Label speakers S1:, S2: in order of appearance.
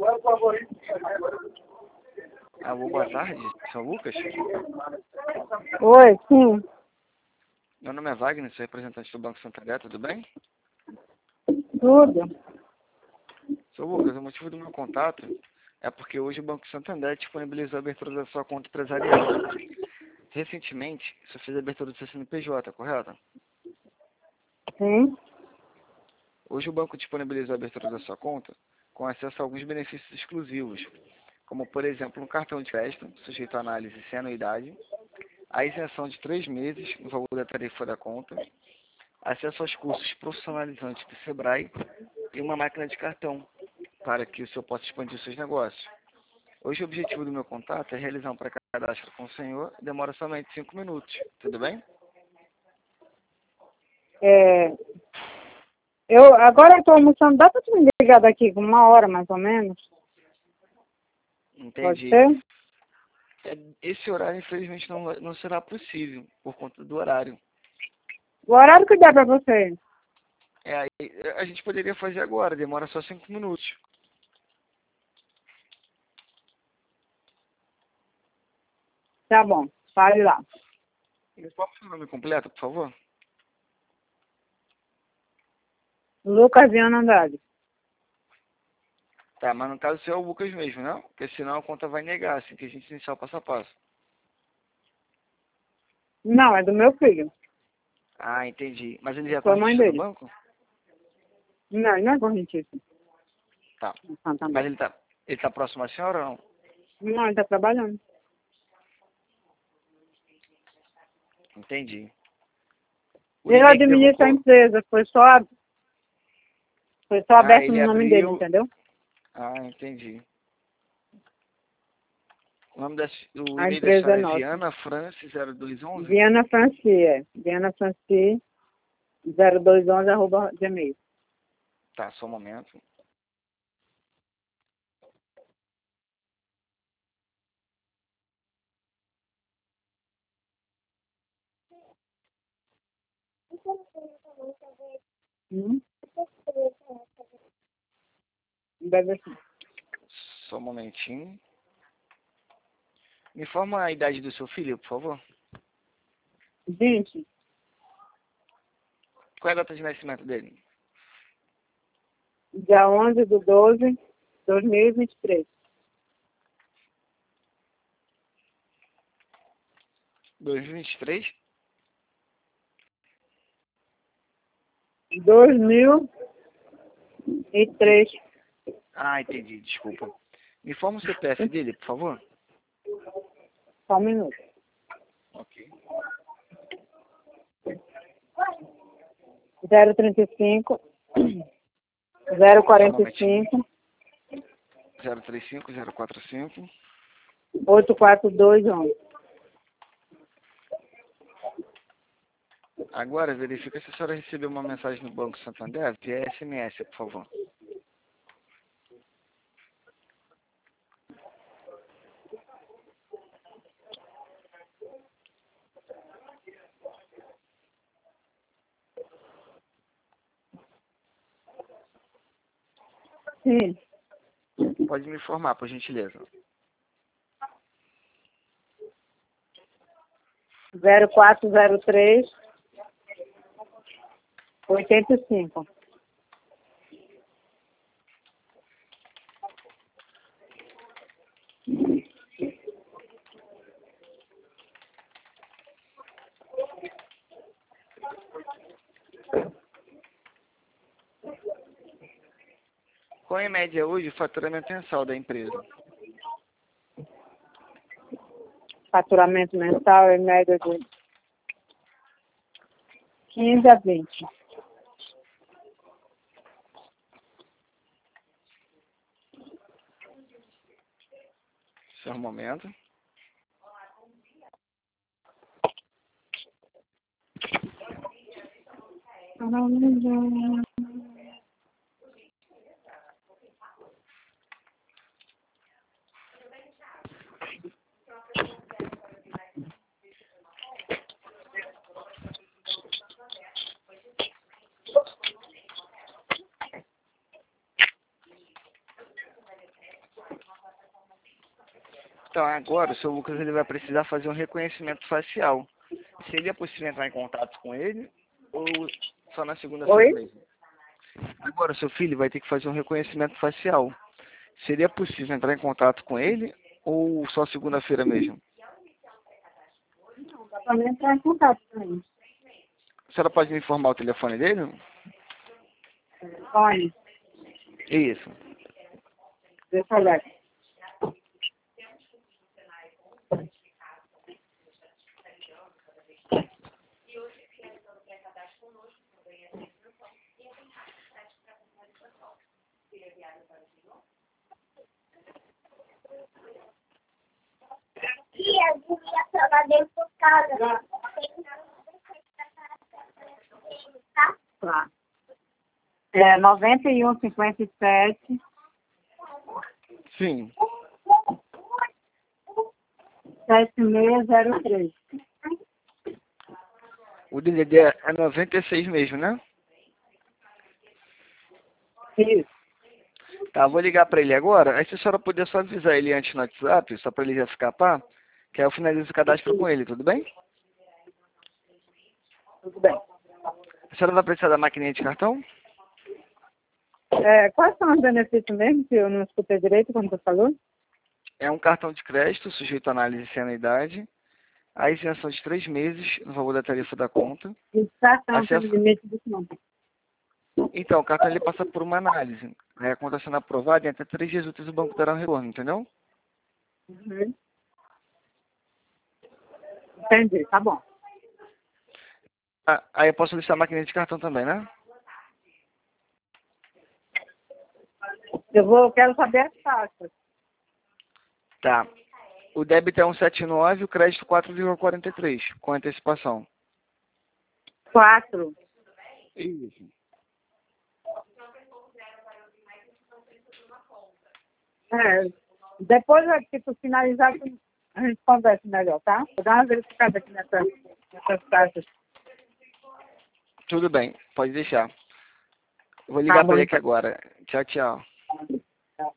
S1: Alô, boa tarde, São Lucas.
S2: Oi, sim,
S1: Meu nome é Wagner, sou representante do Banco Santander, tudo bem?
S2: tudo.
S1: Sou Lucas, o motivo do meu contato é porque hoje o Banco Santander disponibilizou a abertura da sua conta empresarial. Recentemente, você fez a abertura do seu CNPJ, correto?
S2: Sim,
S1: Hoje o banco disponibilizou a abertura da sua conta com acesso a alguns benefícios exclusivos, como, por exemplo, um cartão de crédito, sujeito à análise sem anuidade, a isenção de 3 meses no valor da tarifa da conta, acesso aos cursos profissionalizantes do Sebrae e uma máquina de cartão, para que o senhor possa expandir os seus negócios. Hoje o objetivo do meu contato é realizar um pré-cadastro com o senhor, demora somente 5 minutos, tudo bem?
S2: agora eu estou almoçando, dá para tu me ligar daqui com 1 hora mais ou menos? Pode
S1: Entendi.
S2: ser?
S1: Esse horário, infelizmente, não será possível, por conta do horário.
S2: O horário que der para você.
S1: A gente poderia fazer agora, demora só 5 minutos.
S2: Tá bom, fale lá.
S1: Qual é o seu nome completo, por favor?
S2: Lucas Viana Andrade.
S1: Tá, mas no caso o seu é o Lucas mesmo, não? Porque senão a conta vai negar, assim que a gente iniciar o passo a passo.
S2: Não, é do meu filho.
S1: Ah, entendi. Mas ele já
S2: Sou a mãe
S1: corrigista no
S2: dele.
S1: banco?
S2: Não, ele não é correntista.
S1: Tá.
S2: No
S1: Mas
S2: Santander.
S1: ele tá próximo à senhora ou não?
S2: Não, ele está trabalhando.
S1: Entendi. O
S2: Ele
S1: e-mail que devo
S2: administra a empresa, foi só aberto
S1: ele
S2: no nome dele,
S1: abriu.
S2: entendeu?
S1: Ah, entendi. O nome do
S2: A
S1: e-mail da
S2: empresa é
S1: senhora é
S2: nossa.
S1: vianafrance0211?
S2: Viana Franci, Viana Franci 0211 @gmail.
S1: Tá, só um momento.
S2: Deve ser.
S1: Só um momentinho. Me informa a idade do seu filho, por favor.
S2: 20,
S1: Qual é a data de nascimento dele?
S2: dia 11/12/2023.
S1: 2023?
S2: 2003.
S1: Ah, entendi, desculpa. Me informa o CPF dele, por favor.
S2: Só um minuto.
S1: Ok.
S2: 035
S1: Só um momentinho.
S2: 045
S1: 035, 045.
S2: 84211.
S1: Agora, verifica se a senhora recebeu uma mensagem no Banco Santander via SMS, por favor.
S2: Sim.
S1: Pode me informar, por gentileza.
S2: 0403 85.
S1: Qual é em média hoje o faturamento mensal da empresa?
S2: Faturamento mensal em média de 15 a 20.
S1: Só um momento. Então, agora o seu Lucas ele vai precisar fazer um reconhecimento facial. Seria possível entrar em contato com ele ou só na segunda-feira
S2: Oi?
S1: mesmo? Agora o seu filho vai ter que fazer um reconhecimento facial. Seria possível entrar em contato com ele ou só segunda-feira mesmo?
S2: Dá pra mim entrar em contato com ele.
S1: A senhora pode me informar o telefone dele?
S2: Olha,
S1: Isso.
S2: deixa eu olhar.
S3: Tia, eu queria trabalhar dentro de casa.
S2: Tá. É 9157
S1: Sim.
S2: 7603.
S1: O DDD é 96 mesmo, né?
S2: Isso.
S1: Tá, vou ligar pra ele agora. Aí se a senhora puder só avisar ele antes no WhatsApp, só pra ele já ficar pá, que aí eu finalizo o cadastro com ele, tudo bem?
S2: Tudo bem.
S1: A senhora vai precisar da maquininha de cartão?
S2: Quais são os benefícios mesmo, que eu não escutei direito quando você falou?
S1: É um cartão de crédito sujeito à análise sem anuidade, a isenção de 3 meses no valor da tarifa da conta.
S2: E cartão tem
S1: Acesso...
S2: limite de quanto?
S1: Então, o cartão ele passa por uma análise. Aí a conta sendo aprovada, em até 3 dias úteis o banco dará um retorno, entendeu?
S2: Uhum. Entendi, tá bom.
S1: Ah, aí eu posso listar a maquininha de cartão também, né?
S2: Quero saber as taxas.
S1: Tá. O débito é 1,79 e o crédito 4,43, com antecipação.
S2: 4.
S1: Isso.
S2: Depois, tipo, finalizar, a gente conversa melhor, tá? Vou dar uma verificada aqui nessas taxas.
S1: Tudo bem, pode deixar. Vou
S2: Tá
S1: ligar
S2: bom,
S1: para ele aqui
S2: então.
S1: agora. Tchau, tchau.